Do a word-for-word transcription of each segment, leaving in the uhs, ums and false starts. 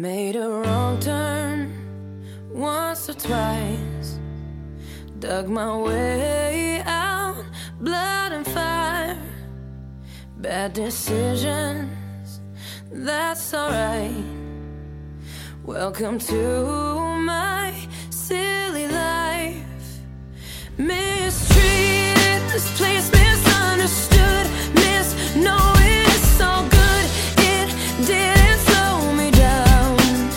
Made a wrong turn once or twice, dug my way out, blood and fire. Bad decisions, that's alright. Welcome to my silly life. Mistreated, this place misunderstood, misknowing it's all good. It didn't slow me down.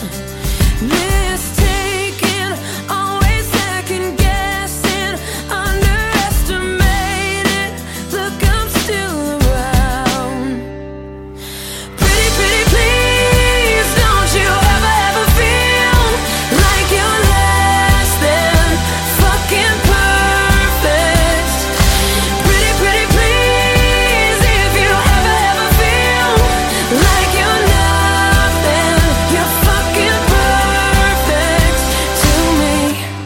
Mistaken, always second guessing, underestimated. Look, I'm still around. Pretty, pretty please, don't you ever, ever feel like you're less than fucking perfect. Pretty, pretty please, if you ever, ever feel like you're nothing, you're fucking perfect to me.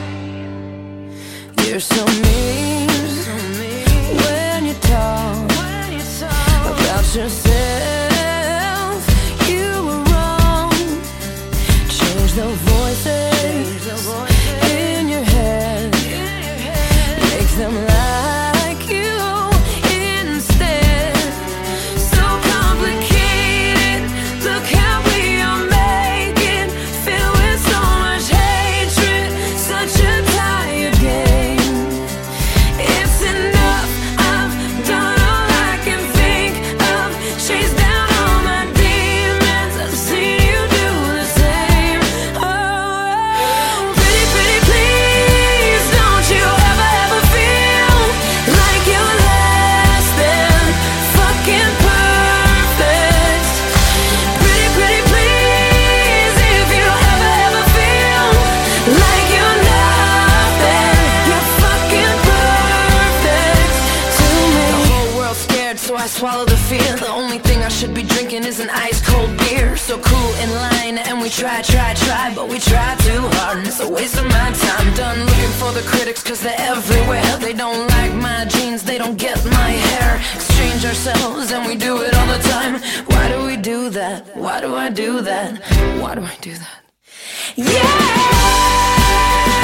You're so mean when you talk about yourself. You were wrong. Change the voices in your head, make them like you instead. So complicated, look how we are making, filled with so much hatred, such a tired game. It's enough, I've done all I can think of, chased down all my demons, I've seen you do the same. Oh, pretty, pretty please, don't you ever, ever feel like you're less than fucking perfect. Pretty, pretty please, if you ever, ever feel like you're nothing, you're fucking perfect to me. The whole world's scared, so I swallow the fear. The only thing I should be drinking is an ice cold beer. So cool in line, and we try, try, try, but we try too hard, and it's a waste of my time. Done looking for the critics, cause they're everywhere. They don't like my jeans, they don't get my hair. Exchange ourselves, and we do it all the time. Why do we do that? Why do I do that? Why do I do that? Yeah!